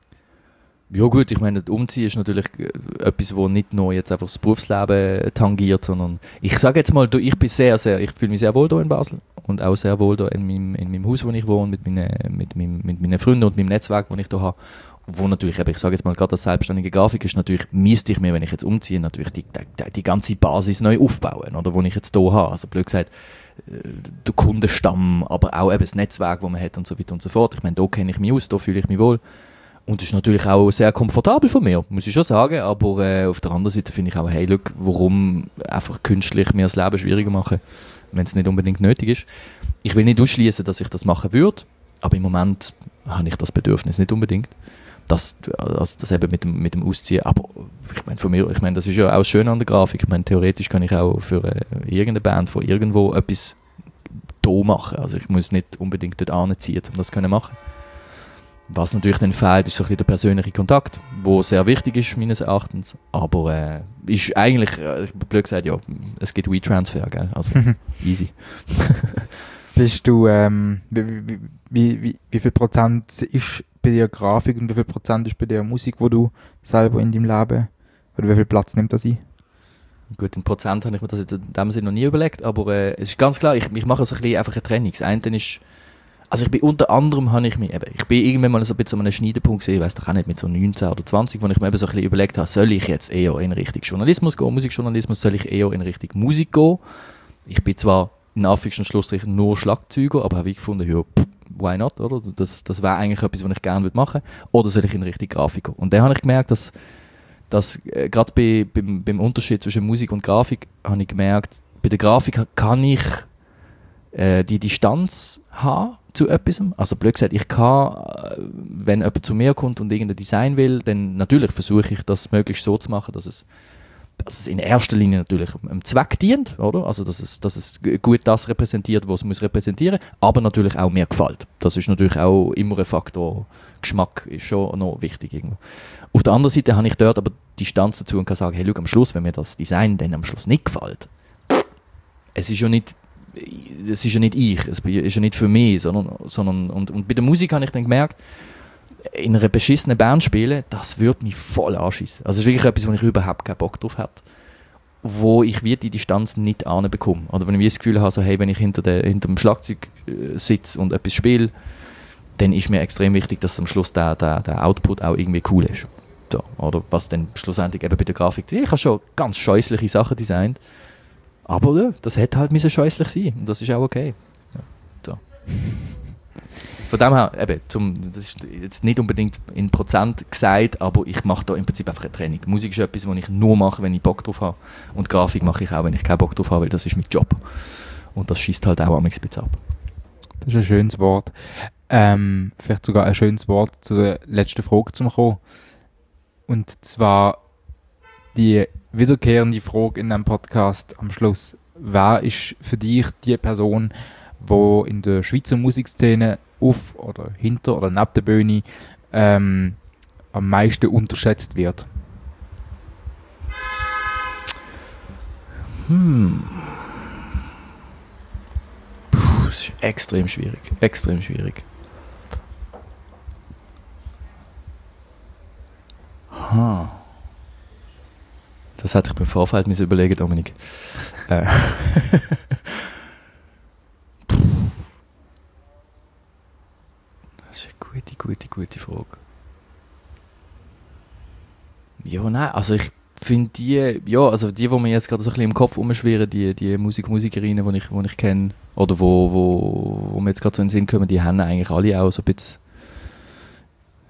Ja gut, ich meine, das Umziehen ist natürlich etwas, wo nicht nur jetzt einfach das Berufsleben tangiert, sondern ich sage jetzt mal, ich bin sehr, sehr, ich fühle mich sehr wohl hier in Basel und auch sehr wohl hier in meinem, in meinem Haus, wo ich wohne, mit meinen, mit, meinem, mit meinen Freunden und meinem Netzwerk, das ich hier habe. Wo natürlich, ich sage jetzt mal, gerade als selbstständige Grafik ist natürlich, müsste ich mir, wenn ich jetzt umziehe, natürlich die, die, die ganze Basis neu aufbauen, oder, wo ich jetzt hier habe. Also blöd gesagt, der Kundenstamm, aber auch eben das Netzwerk, das man hat und so weiter und so fort. Ich meine, da kenne ich mich aus, da fühle ich mich wohl. Und das ist natürlich auch sehr komfortabel von mir, muss ich schon sagen. Aber äh, auf der anderen Seite finde ich auch, hey, look, warum einfach künstlich mir das Leben schwieriger machen, wenn es nicht unbedingt nötig ist. Ich will nicht ausschließen, dass ich das machen würde, aber im Moment habe ich das Bedürfnis nicht unbedingt. Das, also das eben mit dem, mit dem Ausziehen. Aber ich meine, von mir, ich meine, das ist ja auch schön an der Grafik. Ich meine, theoretisch kann ich auch für äh, irgendeine Band von irgendwo etwas da machen. Also ich muss nicht unbedingt dort anziehen, um das zu machen. Was natürlich dann fehlt, ist so ein bisschen der persönliche Kontakt, der sehr wichtig ist, meines Erachtens. Aber äh, ist eigentlich, äh, blöd gesagt, ja, es gibt WeTransfer, gell? Also easy. Bist du, ähm, wie, wie, wie, wie, wie viel Prozent ist bei dir Grafik und wie viel Prozent ist bei dir Musik, wo du selber in deinem Leben, oder wie viel Platz nimmt das ein? Gut, in Prozent habe ich mir das jetzt in dem Sinne noch nie überlegt, aber äh, es ist ganz klar, ich, ich mache so ein bisschen einfach eine Trennung. Das eine ist, also ich bin unter anderem, habe ich mich eben, ich bin irgendwann mal so ein bisschen an einem Schneidepunkt gesehen, ich weiss doch auch nicht, mit so neunzehn oder zwanzig, wo ich mir eben so ein bisschen überlegt habe, soll ich jetzt eher in Richtung Journalismus gehen, Musikjournalismus, soll ich eher in Richtung Musik gehen? Ich bin zwar in Anführungs- und Schlussstrichen nur Schlagzeuger, aber habe ich gefunden, ja, pff, why not, oder? Das, das wäre eigentlich etwas, was ich gerne machen würde. Oder soll ich in Richtung Grafik gehen? Und dann habe ich gemerkt, dass, dass äh, gerade bei, beim, beim Unterschied zwischen Musik und Grafik, habe ich gemerkt, bei der Grafik kann ich äh, die Distanz haben zu etwas. Also blöd gesagt, ich kann, äh, wenn jemand zu mir kommt und irgendein Design will, dann natürlich versuche ich das möglichst so zu machen, dass es dass es in erster Linie natürlich einem Zweck dient, oder? Also dass es, dass es gut das repräsentiert, was es muss repräsentieren, aber natürlich auch mir gefällt. Das ist natürlich auch immer ein Faktor. Geschmack ist schon noch wichtig irgendwo. Auf der anderen Seite habe ich dort aber Distanz dazu und kann sagen, hey, schau, am Schluss, wenn mir das Design dann am Schluss nicht gefällt, es ist ja nicht, es ist ja nicht ich, es ist ja nicht für mich, sondern, sondern und, und bei der Musik habe ich dann gemerkt, in einer beschissenen Band spielen, das würde mich voll anschiessen. Also es ist wirklich etwas, wo ich überhaupt keinen Bock drauf hätte. Wo ich wie die Distanz nicht anbekomme. Oder wenn ich das Gefühl habe, so, hey, wenn ich hinter, der, hinter dem Schlagzeug äh, sitze und etwas spiele, dann ist mir extrem wichtig, dass am Schluss der, der, der Output auch irgendwie cool ist. So, oder was dann schlussendlich eben bei der Grafik... Ich habe schon ganz scheußliche Sachen designt, aber ja, das hätte halt müssen scheußlich sein. Und das ist auch okay. Ja, so. Von dem her, eben, zum, das ist jetzt nicht unbedingt in Prozent gesagt, aber ich mache da im Prinzip einfach eine Training. Musik ist etwas, was ich nur mache, wenn ich Bock drauf habe. Und Grafik mache ich auch, wenn ich keinen Bock drauf habe, weil das ist mein Job. Und das schießt halt auch am bisschen ab. Das ist ein schönes Wort. Ähm, vielleicht sogar ein schönes Wort zu der letzten Frage zu kommen. Und zwar die wiederkehrende Frage in diesem Podcast am Schluss. Wer ist für dich die Person, die in der Schweizer Musikszene auf oder hinter oder neben der Bühne ähm, am meisten unterschätzt wird? Hm. Puh, das ist extrem schwierig. Extrem schwierig. Ha. Das hätte ich beim Vorfeld müssen überlegen, Dominik. Äh. Das ist eine gute, gute, gute Frage. Ja, nein, also ich finde die, ja, also die, die mir jetzt gerade so ein bisschen im Kopf rumschwirren, die, die Musik, Musikerinnen, die ich, die ich kenne, oder wo, wo, wo mir jetzt gerade so in den Sinn kommen, die haben eigentlich alle auch so ein bisschen,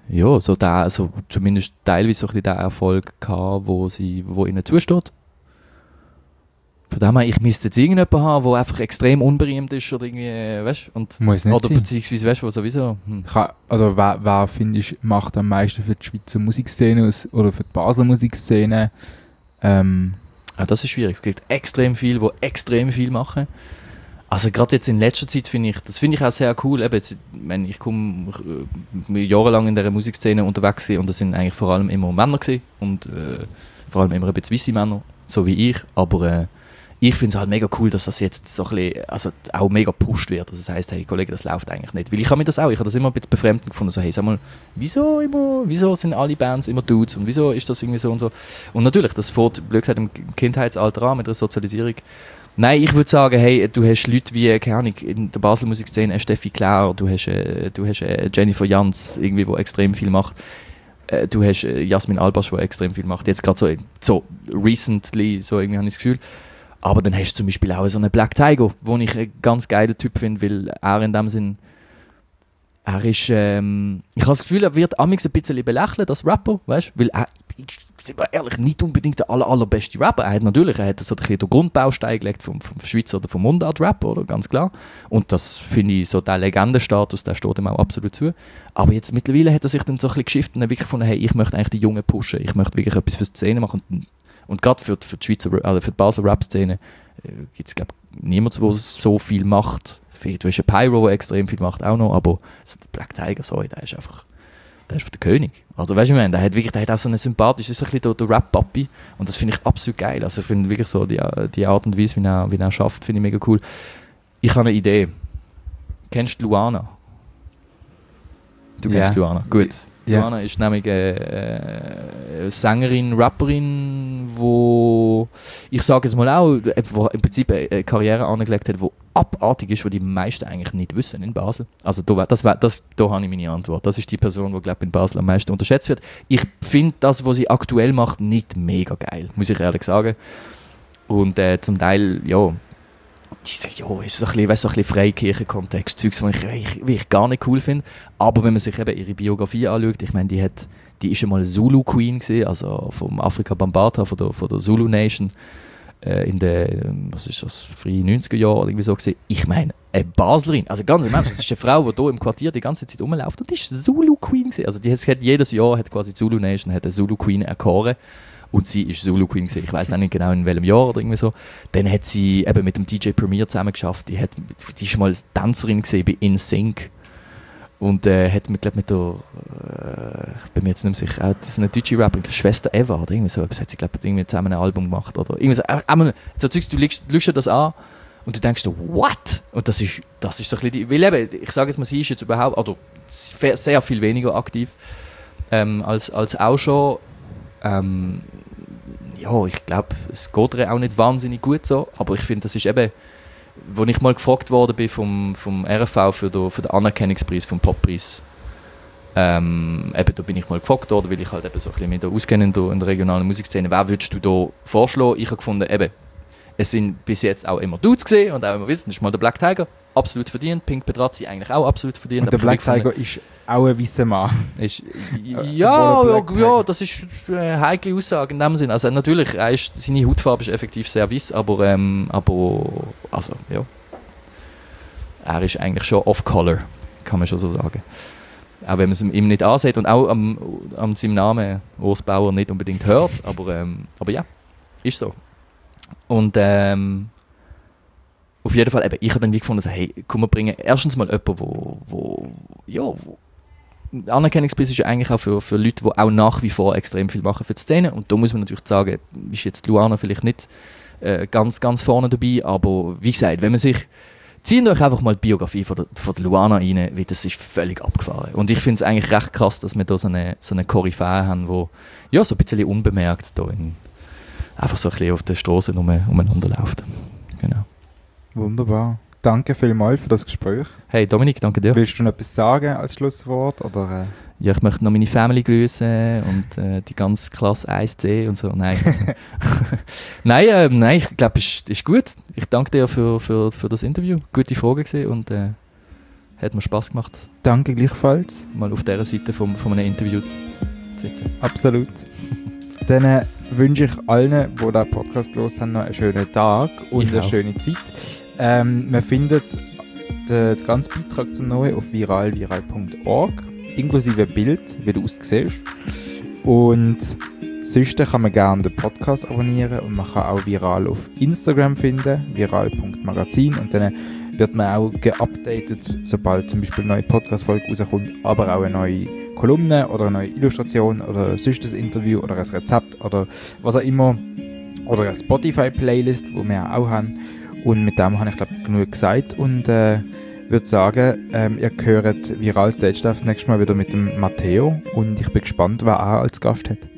ja, so der, also zumindest teilweise so ein bisschen den Erfolg gehabt, wo, sie, wo ihnen zusteht. Von dem her, ich müsste jetzt irgendjemanden haben, der einfach extrem unberühmt ist oder irgendwie, weißt und Muss nicht oder sein. beziehungsweise, weißt du, sowieso. Hm. Kann, oder wer, wer finde ich, macht am meisten für die Schweizer Musikszene aus, oder für die Basler Musikszene? Ähm, Ja, das ist schwierig. Es gibt extrem viele, die extrem viel machen. Also gerade jetzt in letzter Zeit finde ich, das finde ich auch sehr cool. Eben, jetzt, ich, meine, ich komme äh, jahrelang in dieser Musikszene unterwegs gewesen, und das sind eigentlich vor allem immer Männer gewesen, und äh, vor allem immer ein bisschen weisse Männer, so wie ich. Aber äh, ich finde es halt mega cool, dass das jetzt so ein bisschen, also auch mega gepusht wird. Also das heisst, hey Kollege, das läuft eigentlich nicht. Weil ich habe mir das auch, ich habe das immer ein bisschen befremdend gefunden. So, hey, sag mal, wieso immer, wieso sind alle Bands immer Dudes und wieso ist das irgendwie so und so? Und natürlich, das fängt, blöd gesagt, im Kindheitsalter an mit der Sozialisierung. Nein, ich würde sagen, hey, du hast Leute wie, keine Ahnung, in der Basler Musikszene, Steffi Klauer, du hast, äh, du hast äh, Jennifer Jans, irgendwie, die extrem viel macht. Äh, du hast äh, Jasmin Albasch, die extrem viel macht. Jetzt gerade so, so recently, so irgendwie habe ich das Gefühl. Aber dann hast du zum Beispiel auch so einen Black Tiger, den ich einen ganz geilen Typ finde, weil er in dem Sinn, er ist, ähm, ich habe das Gefühl, er wird amigs ein bisschen belächelt als Rapper, weißt du, weil er, sind wir ehrlich, nicht unbedingt der aller, allerbeste Rapper. Er hat natürlich, er hat so ein bisschen den Grundbaustein gelegt vom, vom Schweizer oder vom Mundart-Rapper, oder, ganz klar. Und das finde ich, so der Legendenstatus, der steht ihm auch absolut zu. Aber jetzt mittlerweile hat er sich dann so ein bisschen geschifft und dann wirklich gefunden, hey, ich möchte eigentlich die Jungen pushen, ich möchte wirklich etwas für die Szene machen. Und, und gerade für, für die Schweizer, also für die Basler Rap-Szene äh, gibt es, glaube ich, niemanden, der so viel macht. Du hast einen Pyro, der extrem viel macht, auch noch, aber also der Black Tiger, sorry, der ist einfach, der ist der König. Oder weißt du, ich meine, der hat wirklich, der hat auch so einen sympathischen, ist so ein bisschen der, der Rap-Papi, und das finde ich absolut geil. Also ich finde wirklich so die, die Art und Weise, wie er, wie er schafft, finde ich mega cool. Ich habe eine Idee. Kennst du Luana? Du Ja. kennst Luana, gut. Ja. Luana ist nämlich eine äh, Sängerin, Rapperin, wo ich sage es mal auch, wo im Prinzip eine Karriere angelegt hat, die abartig ist, die die meisten eigentlich nicht wissen in Basel. Also da, das, das, da habe ich meine Antwort. Das ist die Person, die, glaube ich, in Basel am meisten unterschätzt wird. Ich finde das, was sie aktuell macht, nicht mega geil, muss ich ehrlich sagen. Und äh, zum Teil, ja, ich sage, ja, ist so ein bisschen, weißt, so ein bisschen Freikirchen-Kontext, Zeugs, was ich, ich, ich gar nicht cool finde. Aber wenn man sich eben ihre Biografie anschaut, ich meine, die hat, die ist einmal Zulu Queen gewesen, also vom Afrika Bambaataa, von der, von der Zulu Nation, äh, in den, was ist das, frühen neunziger Jahren oder irgendwie so gewesen. Ich meine, eine Baslerin, also ganz im Ernst, das ist eine Frau, die hier im Quartier die ganze Zeit rumläuft, und die ist Zulu Queen gewesen. Also die hat, jedes Jahr hat quasi die Zulu Nation hat eine Zulu Queen erkoren. Und sie ist Zulu Queen gewesen. Ich weiß nicht genau in welchem Jahr oder irgendwie so. Dann hat sie eben mit dem D J Premier zusammen geschafft. Die, hat, die ist mal als Tänzerin gesehen bei In Sync. Und äh, hat mit, glaub, mit der, äh, ich bin mir jetzt nicht mehr sicher, äh, das ist eine deutsche Rapperin, Schwester Eva oder irgendwie so etwas, hat sie, glaube ich, irgendwie zusammen ein Album gemacht. Oder irgendwie so, äh, äh, so Zeugs, du schaust dir das an und du denkst so, what? Und das ist, das ist so ein bisschen die, weil eben, ich sage jetzt mal, sie ist jetzt überhaupt, also sehr viel weniger aktiv ähm, als, als auch schon. Ähm, ja, ich glaube, es geht ihr auch nicht wahnsinnig gut so, aber ich finde, das ist eben, als ich mal gefragt worden bin vom, vom R F V für den, für den Anerkennungspreis, vom Poppreis, ähm, eben, da bin ich mal gefragt worden, weil ich halt eben so ein bisschen mich da auskenne in der, in der regionalen Musikszene, wer würdest du da vorschlagen? Ich habe gefunden, eben, es sind bis jetzt auch immer Dudes gesehen und auch immer wissen, das ist mal der Black Tiger, absolut verdient, Pink Pedrazzi eigentlich auch absolut verdient. Und der Black Tiger ist auch ein weißer Mann. Ist, ja, ja, ja, das ist eine heikle Aussage in dem Sinn. Also natürlich, er ist, seine Hautfarbe ist effektiv sehr weiß, aber, ähm, aber also, ja. Er ist eigentlich schon off-color, kann man schon so sagen. Auch wenn man es ihm nicht ansieht und auch am, am seinem Namen Urs Bauer nicht unbedingt hört, aber, ähm, aber ja, ist so. Und ähm, auf jeden Fall, eben, ich habe dann wie gefunden, so, hey, komm, wir bringen erstens mal jemanden, wo, wo, ja, wo Anerkennungspreis ist ja eigentlich auch für, für Leute, die auch nach wie vor extrem viel machen für die Szene. Und da muss man natürlich sagen, ist jetzt Luana vielleicht nicht äh, ganz, ganz vorne dabei, aber wie gesagt, wenn man sich, zieht euch einfach mal die Biografie von der, von der Luana rein, weil das ist völlig abgefahren. Und ich finde es eigentlich recht krass, dass wir da so eine, so eine Koryphäe haben, die ja, so ein bisschen unbemerkt da in, einfach so ein bisschen auf der Straße um, umeinander läuft. Genau. Wunderbar. Danke vielmals für das Gespräch. Hey Dominik, danke dir. Willst du noch etwas sagen als Schlusswort? Oder, äh? Ja, ich möchte noch meine Family grüßen und äh, die ganze Klasse eins C und so. Nein, nein, äh, nein, ich glaube, es ist, ist gut. Ich danke dir für, für, für das Interview. Gute Frage gewesen und äh, Hat mir Spass gemacht, Danke gleichfalls. mal auf dieser Seite vom, von einem Interview zu sitzen. Absolut. Dann äh, wünsche ich allen, die diesen Podcast gehört haben, noch einen schönen Tag und Ich eine auch. schöne Zeit. Ähm, man findet den, den ganzen Beitrag zum Neuen auf viral viral punkt org, inklusive Bild, wie du aussiehst. Und sonst kann man gerne den Podcast abonnieren und man kann auch Viral auf Instagram finden, viral punkt magazin, und dann wird man auch geupdatet, sobald zum Beispiel eine neue Podcast-Folge rauskommt, aber auch eine neue Kolumne oder eine neue Illustration oder sonst ein Interview oder ein Rezept oder was auch immer, oder eine Spotify-Playlist, die wir auch haben. Und mit dem habe ich, glaube ich, genug gesagt und äh, würde sagen, ähm, ihr hört Viral Stage Dive das nächste Mal wieder mit dem Matteo und ich bin gespannt, wer er als Gast hat.